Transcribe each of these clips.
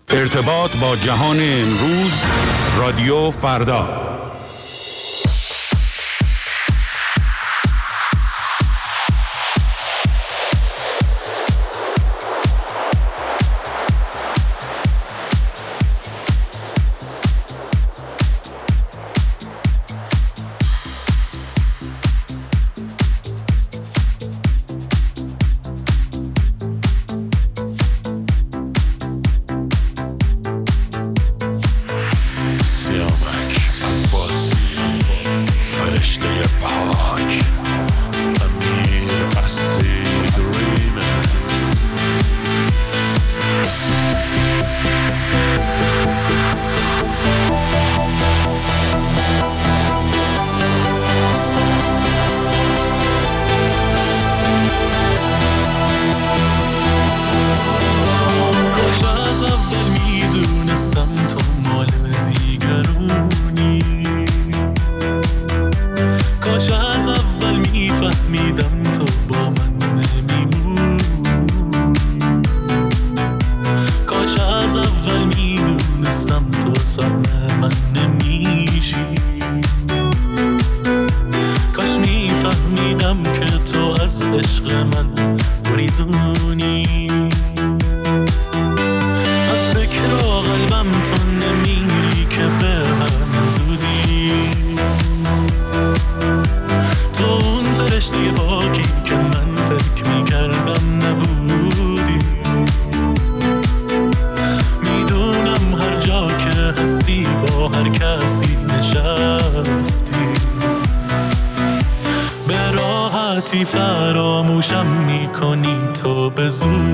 ارتباط با جهان امروز، رادیو فردا. فراموشم میکنی تو به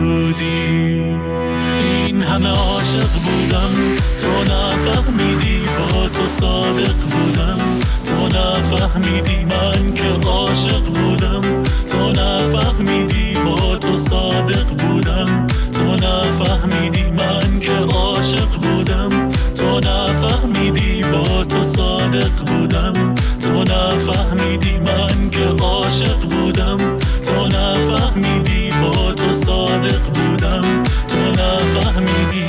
زودی. این همه عاشق بودم تو نفهمیدی، با تو صادق بودم تو نفهمیدی، من که عاشق بودم تو نفهمیدی، با تو صادق بودم تو نفهمیدی، من که عاشق بودم تو نفهمیدی، با تو صادق بودم تو نفهمیدی، من که عاشق بودم تو نفهمیدی، با تو صادق بودم تو نفهمیدی.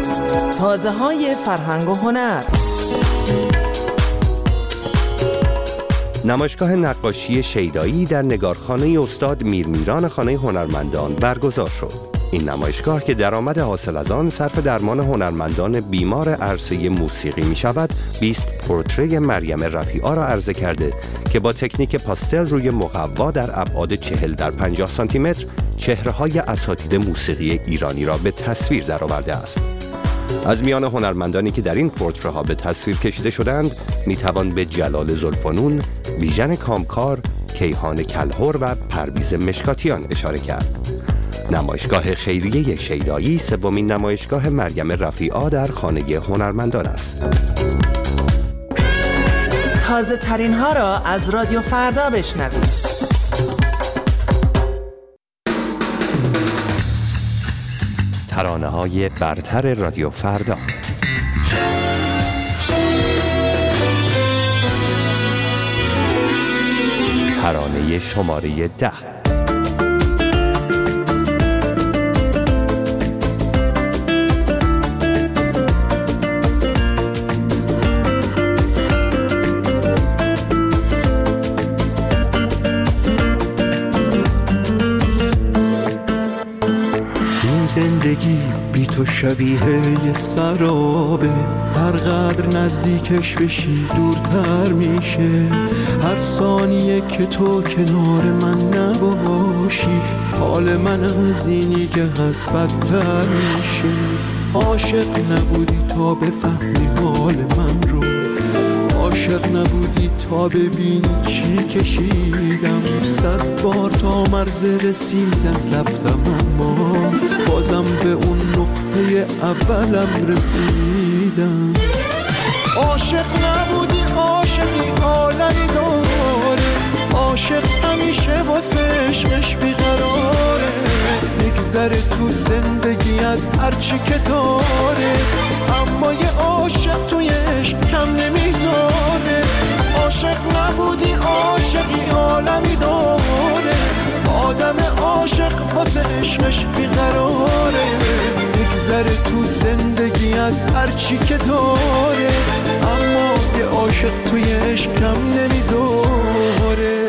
تازه‌های فرهنگ و هنر. نمایشگاه نقاشی شیدایی در نگارخانه استاد میرمیران خانه هنرمندان برگزار شد. این نمایشگاه که درآمد حاصل از آن صرف درمان هنرمندان بیمار عرصه موسیقی می شود، 20 پورتری مریم رفیعی را عرضه کرده که با تکنیک پاستل روی مقوا در ابعاد 40 در 50 سانتی متر چهره‌های اساتید موسیقی ایرانی را به تصویر درآورده است. از میان هنرمندانی که در این پورتره‌ها به تصویر کشیده شدند میتوان به جلال زلفنون، بیژن کامکار، کیهان کلهر و پرویز مشکاتیان اشاره کرد. نمایشگاه خیریه شیدایی سومین نمایشگاه مریم رفیعی در خانه هنرمندان است. تازه ترین ها را از رادیو فردا بشنوید. ترانه‌های برتر رادیو فردا. ترانه شماره 10. زندگی بی تو شبیه یه سرابه، هر قدر نزدیکش بشی دورتر میشه. هر ثانیه که تو کنار من نباشی، حال من از اینی که هست بدتر میشه. عاشق نبودی تا بفهمی حال من رو، عاشق نبودی تا ببینی چی کشیدم. 100 بار تا مرز رسیدم رفتم، اما بازم به اون نقطه اولم رسیدم. عاشق نبودی عاشقی عالمی داره، عاشق همیشه واسه عشقش بیقراره. میگذره تو زندگی از هرچی که داره، اما یه عاشق توی عشق کم نمیذاره. عاشق نبودی عاشقی عالمی داره، آدم عاشق واسه عشقش بیقراره. میگذره تو زندگی از هرچی که داره، اما یه عاشق توی عشق کم نمیذاره.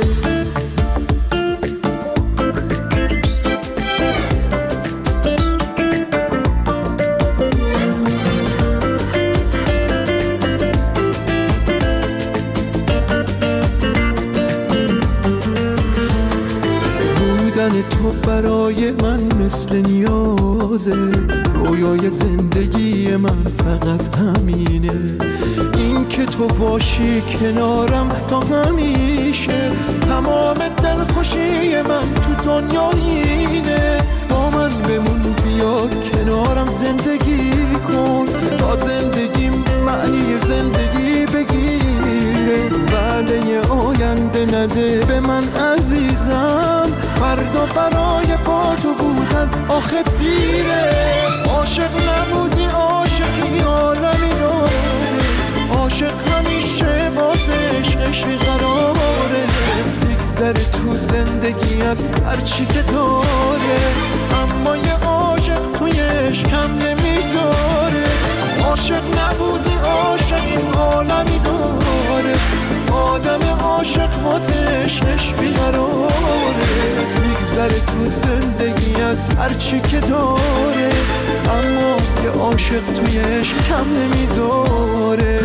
تو برای من مثل نیازه، رویای زندگی من فقط همینه. این که تو باشی کنارم تا همیشه، تمام دلخوشی من تو دنیا اینه. با من بمون بیا کنارم زندگی کن، تا زندگیم معنی زندگی بگیره. وعده آینده نده به من عزیزم، فردا برای با تو بودن آخه دیره. عاشق نبودی عاشقی عالمی داره، عاشق همیشه واسه عشقش بیقراره. میگذره تو زندگی از هرچی که داره، اما یه عاشق توی عشق کم نمیذاره. عاشق نبودی عاشقی عالمی داره، آدم عاشق واسه عشقش بیقراره. میگذره تو زندگی از هرچی که داره، اما یه عاشق توی عشق کم نمیذاره.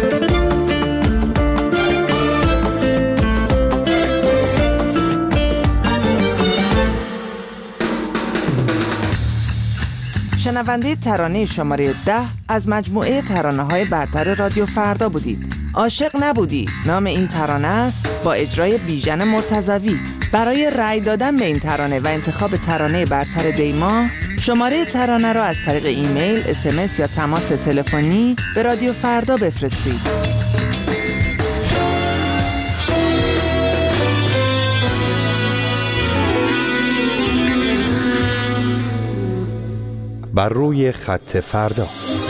شنونده ترانه شماره 10 از مجموعه ترانه‌های برتر رادیو فردا بودید. عاشق نبودی نام این ترانه است، با اجرای بیژن مرتضوی. برای رأی دادن به این ترانه و انتخاب ترانه برتر دیما، شماره ترانه را از طریق ایمیل، SMS یا تماس تلفنی به رادیو فردا بفرستید. بر روی خط فردا.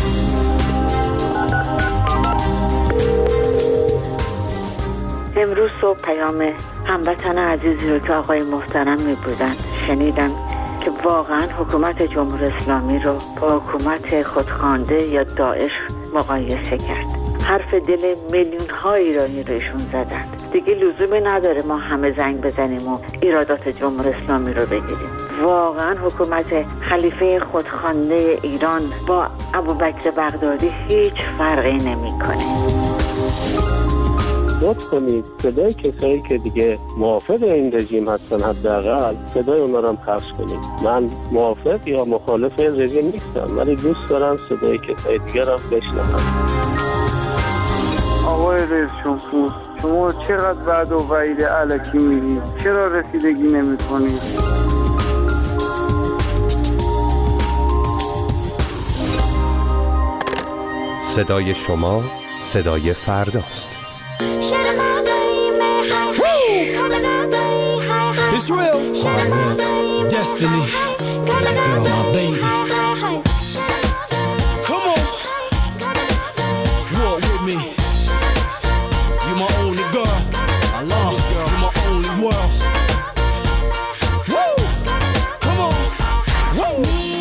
امروز صبح پیام هموطن عزیزی رو که آقای محترم می بودن شنیدم که واقعا حکومت جمهوری اسلامی رو با حکومت خودخوانده یا داعش مقایسه کرد. حرف دل میلیون ها ایرانی رو ایشون زدند. دیگه لزومی نداره ما همه زنگ بزنیم و ایرادات جمهوری اسلامی رو بگیریم. واقعا حکومت خلیفه خودخوانده ایران با ابوبکر بغدادی هیچ فرقی نمی‌کنه. لطف کنید صدای کسایی که دیگه موافق این رژیم هستن حداقل صدای اونا رو هم پخش کنید. من موافق یا مخالف این رژیم نیستم، ولی دوست دارم صدای کسای دیگر هم بشنوم. آقای رئیس جمهور، شما چقدر وعده و وعید الکی میگید؟ چرا رسیدگی نمی‌کنید؟ صدای شما صدای فرداست. It's real. Destiny. Girl, my baby. Come on. Walk with me. You my only girl. I love you, girl. You my only world. Woo. Come on. Woo.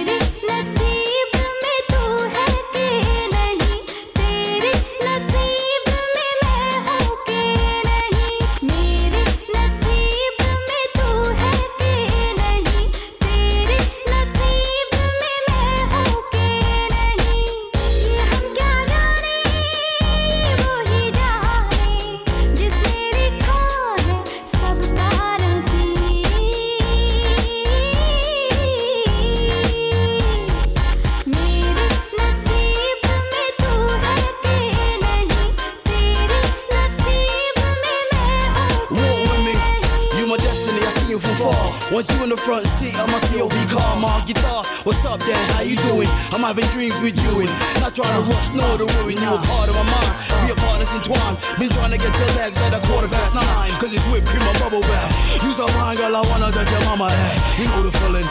Want you in the front seat of my COV car, my guitar. What's up, Dan? How you doing? I'm having dreams with you and not trying to rush, no to ruin you. A part of my mind, we are partners entwined. Been trying to get your legs at 9:15, cause it's whipped cream and bubble bath. Use a wine, girl, I wanna touch your mama that. You know the feeling.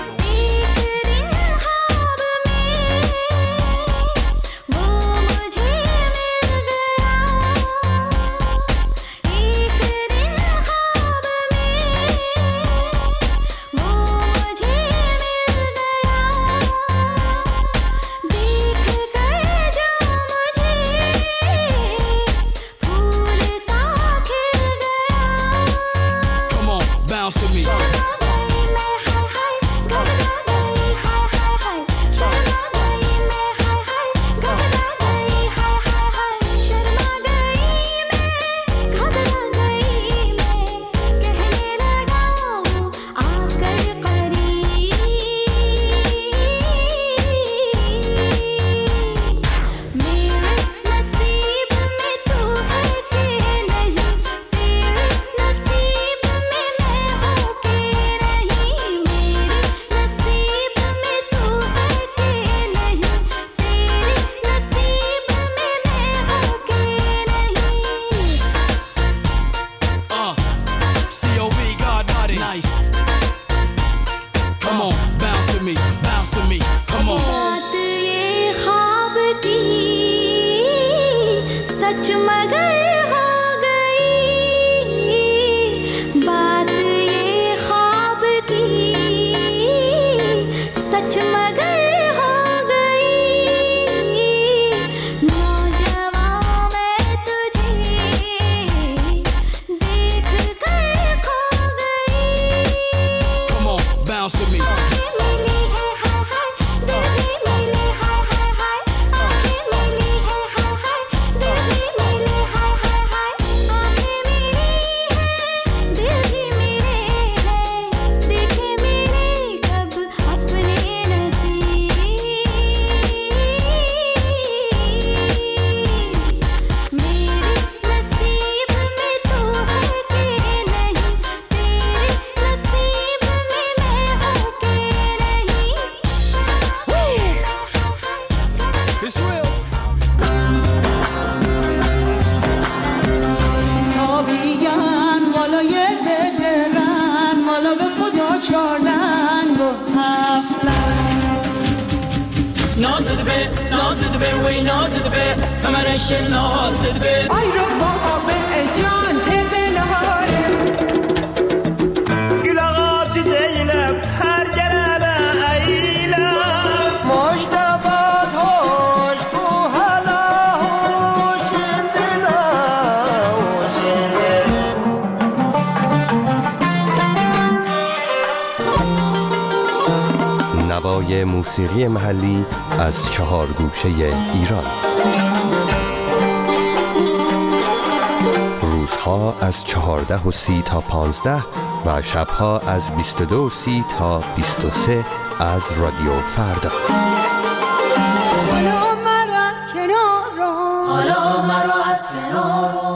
هوای موسیقی محلی از 4 گوشه ایران. روزها از 14:30 تا 15 و شبها از 22:30 تا 23 از رادیو فردا. حالا مرا از کنار رو، حالا مرا از کنار رو.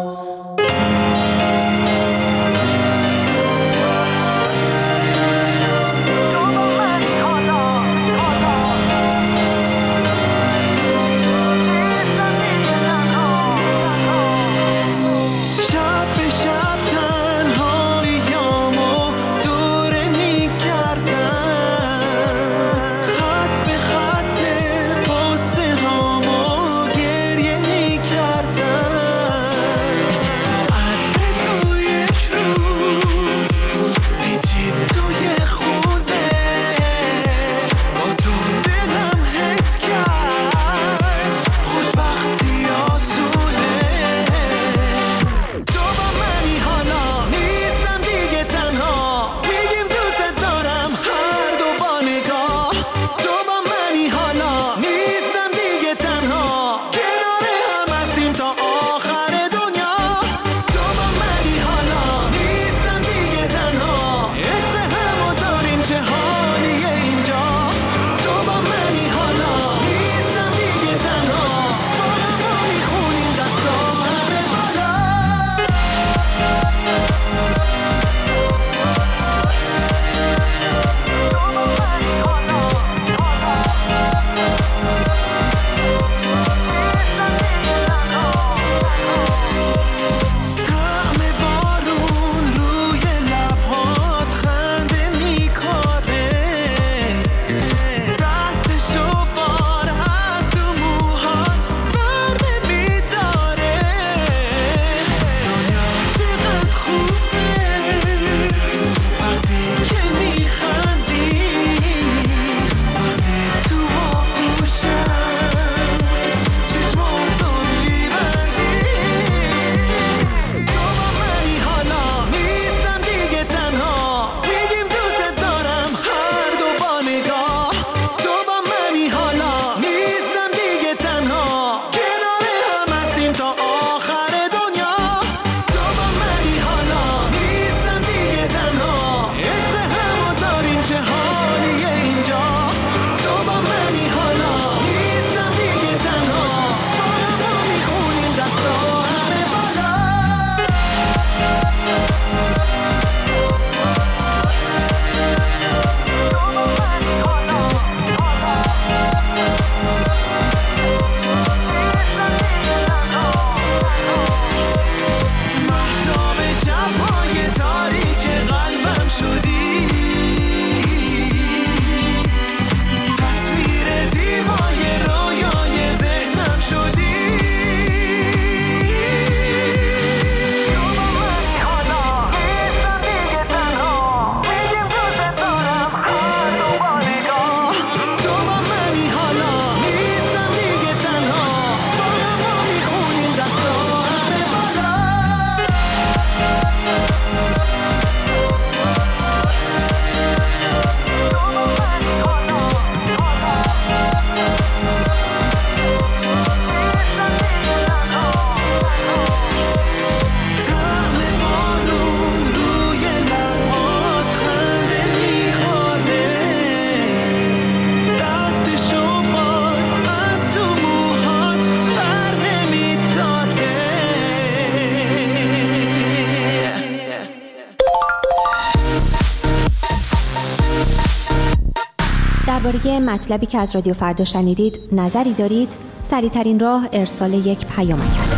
درباره مطلبی که از رادیو فردا شنیدید نظری دارید؟ سریع‌ترین راه ارسال یک پیامک است.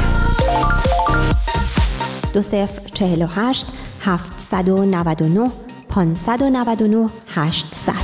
2048 799 599 800.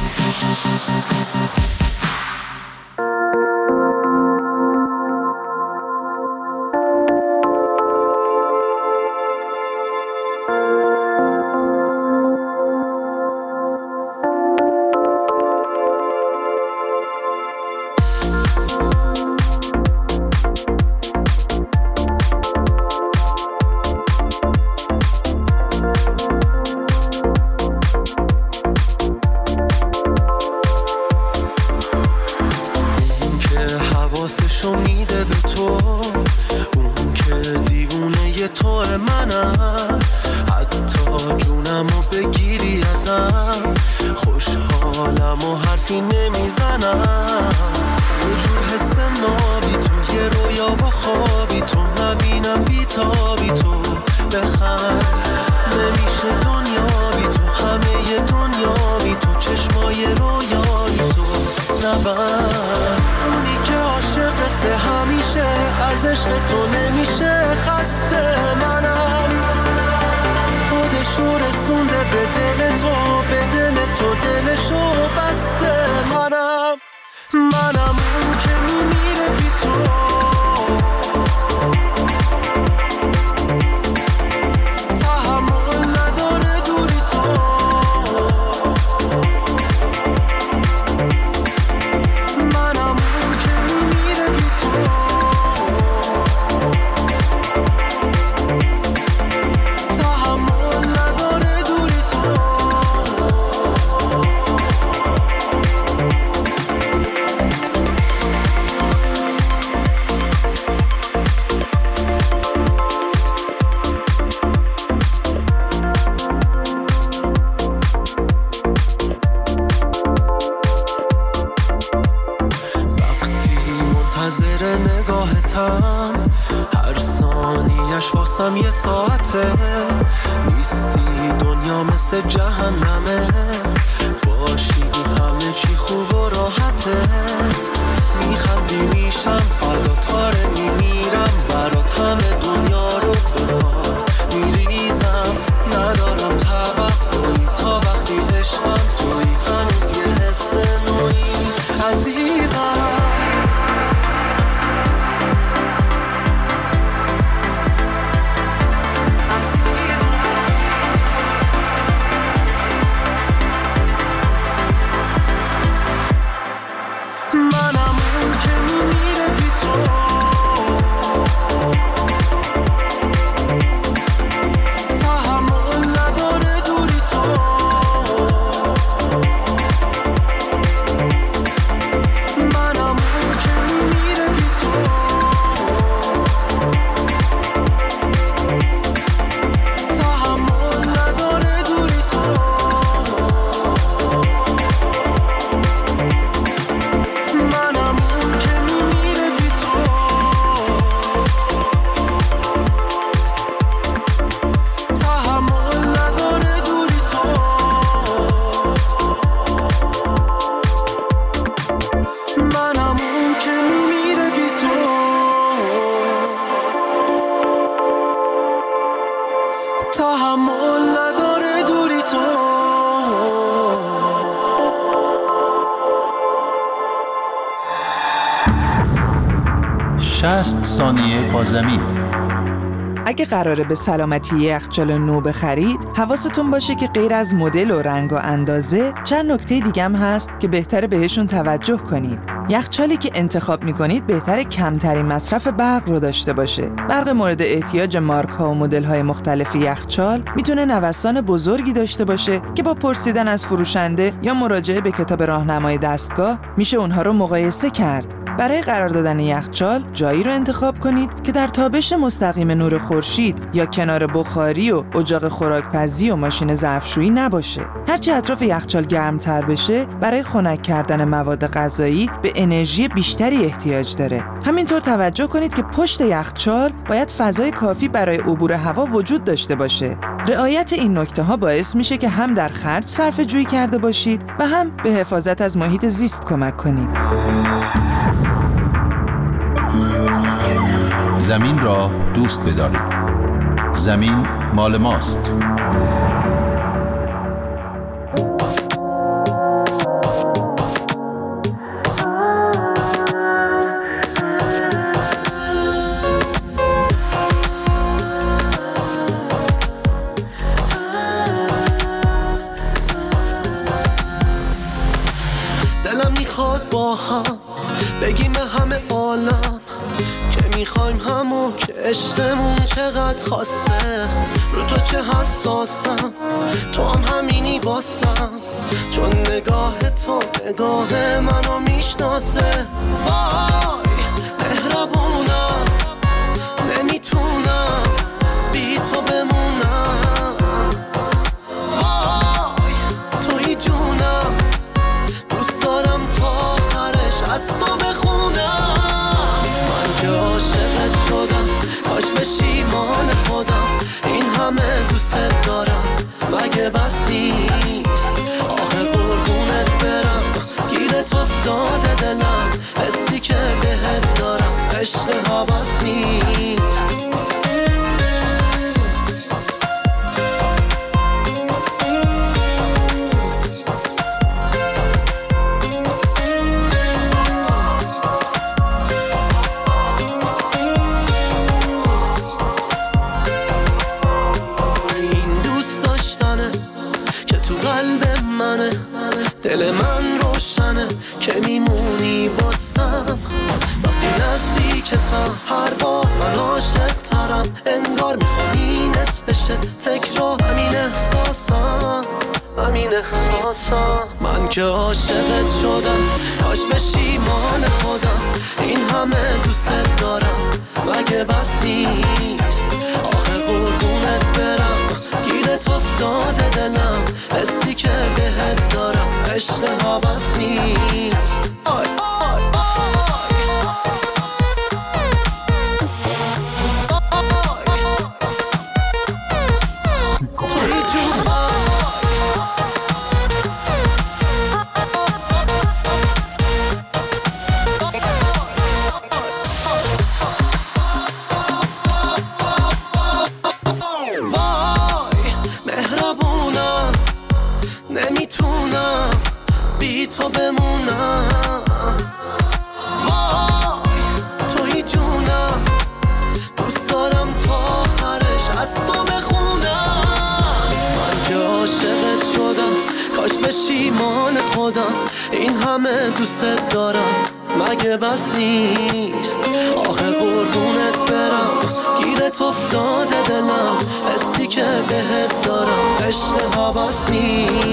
تو منم، حتی جونمو بگیری ازم خوشحالم و حرفی نمیزنم. وجود حس نابی تو یه رویا و خوابی تو نبینم بیتابی تو بخند نمیشه دنیا بی تو، همه دنیا بی تو، چشمای رویای تو نبند. اونی که عاشقته همیشه از عشق تو نمیشه خسته، منم خودشو رسونده به دل تو، به دل تو دلشو بسته. منم اون که میمیره بی تو، هر ثانیش واسم یه ساعته، نیستی دنیا مثل جهنمه، باشی همه چی خوب و راحته. میخندی میشم فدا تاره میمیرم برات، همه دنیا رو باد میریزم، ندارم توقعی تا وقتی عشقم توی هنوز یه حس نوعی عزیزم. ثانیه با زمین. اگه قراره به سلامتی یخچال نو بخرید، حواستون باشه که غیر از مدل و رنگ و اندازه چند نکته دیگه هم هست که بهتره بهشون توجه کنید. یخچالی که انتخاب میکنید بهتره کمترین مصرف برق رو داشته باشه. برق مورد احتیاج مارک ها و مدل های مختلف یخچال میتونه نوسان بزرگی داشته باشه که با پرسیدن از فروشنده یا مراجعه به کتاب راهنمای دستگاه میشه اونها رو مقایسه کرد. برای قرار دادن یخچال جایی رو انتخاب کنید که در تابش مستقیم نور خورشید یا کنار بخاری و اجاق خوراکپزی و ماشین ظرفشویی نباشه. هرچی اطراف یخچال گرمتر بشه، برای خنک کردن مواد غذایی به انرژی بیشتری احتیاج داره. همینطور توجه کنید که پشت یخچال باید فضای کافی برای عبور هوا وجود داشته باشه. رعایت این نکته ها باعث میشه که هم در خرج صرفه جویی کرده باشید و هم به حفاظت از محیط زیست کمک کنید. زمین را دوست بدارید. زمین مال ماست. دلم میخواد با هم بگیم همه عالم که میخوایم همون که عشقمون چقدر خاصه. رو تو چه حساسم، تو هم همینی واسم، چون نگاه تو نگاه منو میشناسه. وای مهربونم، نمیتونم دل من روشنه که میمونی واسم وقتی نزدیکتم هر بار من عاشق ترم انگار میخوانی نصفشه تکرار همین احساسم من که عاشقت شدم کاش بشی مال خودم این همه دوست دارم مگه بس نیست آخه قربونت برم گیرت افتاده دلم حسی که بهت دارم عشق هوس نیست آی آی نمیتونم بی تو بمونم وای توی جونم دوست دارم تا آخرش از تو بخونم من که عاشقت شدم کاش بشی مال خودم این همه دوست دارم مگه بس نیست آخه قربونت برم گیرت افتاده دلم حسی که بهت دارم عشق هوس نیست